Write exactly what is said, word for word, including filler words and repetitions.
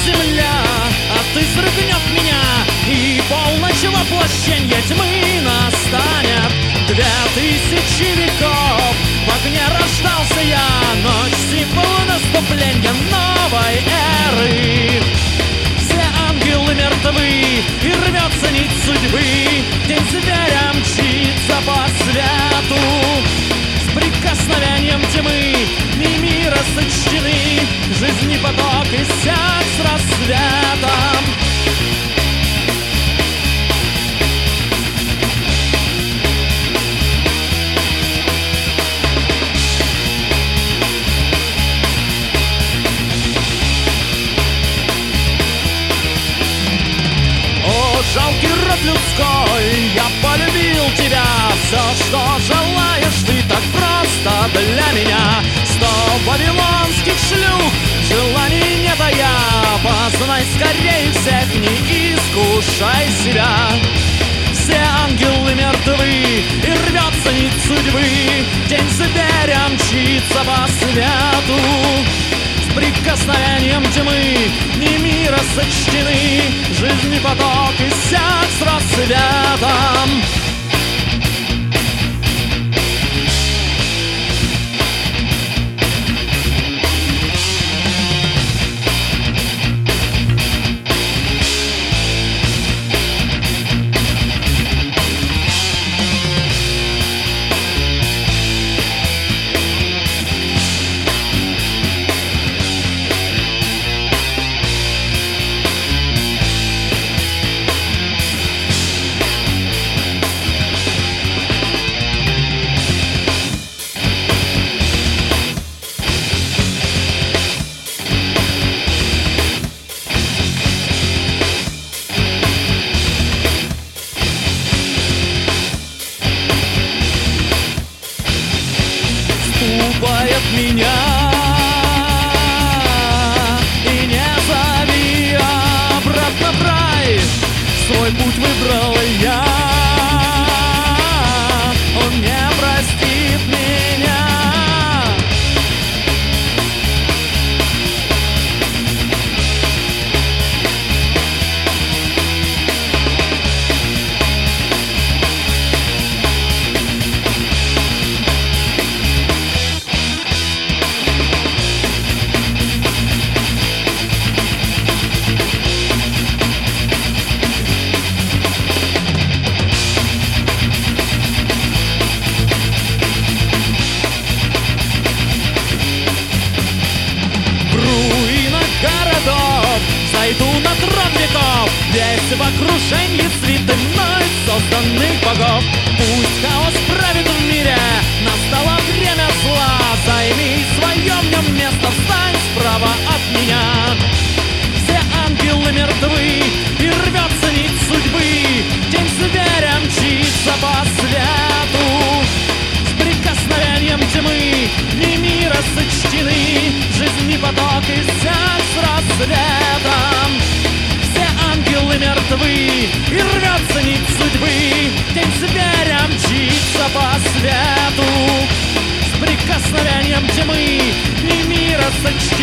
земля, а ты срыгнет меня, и полночь воплощенья тьмы настанет. Две тысячи веков в огне рождался я, ночь — символ наступления новой эры. Все ангелы мертвы, и рвется нить судьбы, день зверя мчится по свету. С прикосновением тьмы дни мира сочтены, жизни поток иссяк с рассветом. Жалкий род людской, я полюбил тебя. Все, что желаешь, ты так просто для меня. Сто вавилонских шлюх, желаний не тая, познай скорее всех, не искушай себя. Все ангелы мертвы, и рвется нить судьбы, день зверя мчится по свету. С прикосновением тьмы дни мира сочтены, жизни поток иссяк с рассветом. Ступай от меня и не зови обратно в рай. Свой путь выбрал я, он не простит меня. Зайду на трон веков, весь в окружении свиты мной созданных богов. Пусть хаос правит в мире, настало время зла. Займи свое в нем место, встань справа от меня. Все ангелы мертвы, и рвется нить судьбы, день зверя мчится по свету. С прикосновением тьмы дни мира сочтены, жизни поток иссяк с рассветом. Все ангелы мертвы, и рвется нить судьбы, день зверя мчится по свету. С прикосновением тьмы дни мира сочтены,